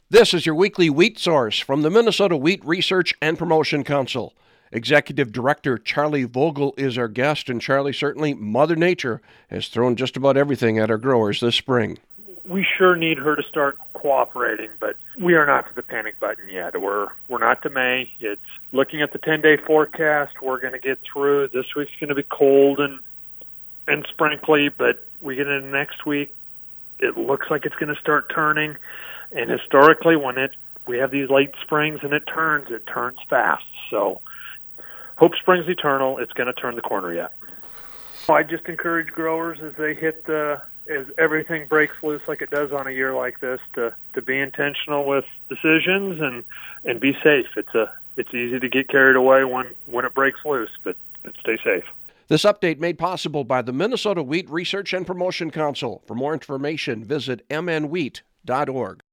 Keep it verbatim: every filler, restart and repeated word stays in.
This is your weekly wheat source from the Minnesota Wheat Research and Promotion Council. Executive Director Charlie Vogel is our guest, and Charlie, certainly Mother Nature has thrown just about everything at our growers this spring. We sure need her to start cooperating, but we are not to the panic button yet. We're we're not to May. It's looking at the ten-day forecast. We're going to get through. This week's going to be cold and and sprinkly, but we get into next week. It looks like it's going to start turning. And historically, when it we have these late springs and it turns, it turns fast. So hope springs eternal. It's going to turn the corner yet. I just encourage growers as they hit the as everything breaks loose like it does on a year like this to to be intentional with decisions and and be safe. It's a it's easy to get carried away when when it breaks loose, but, but stay safe. This update made possible by the Minnesota Wheat Research and Promotion Council. For more information, visit m n wheat dot org.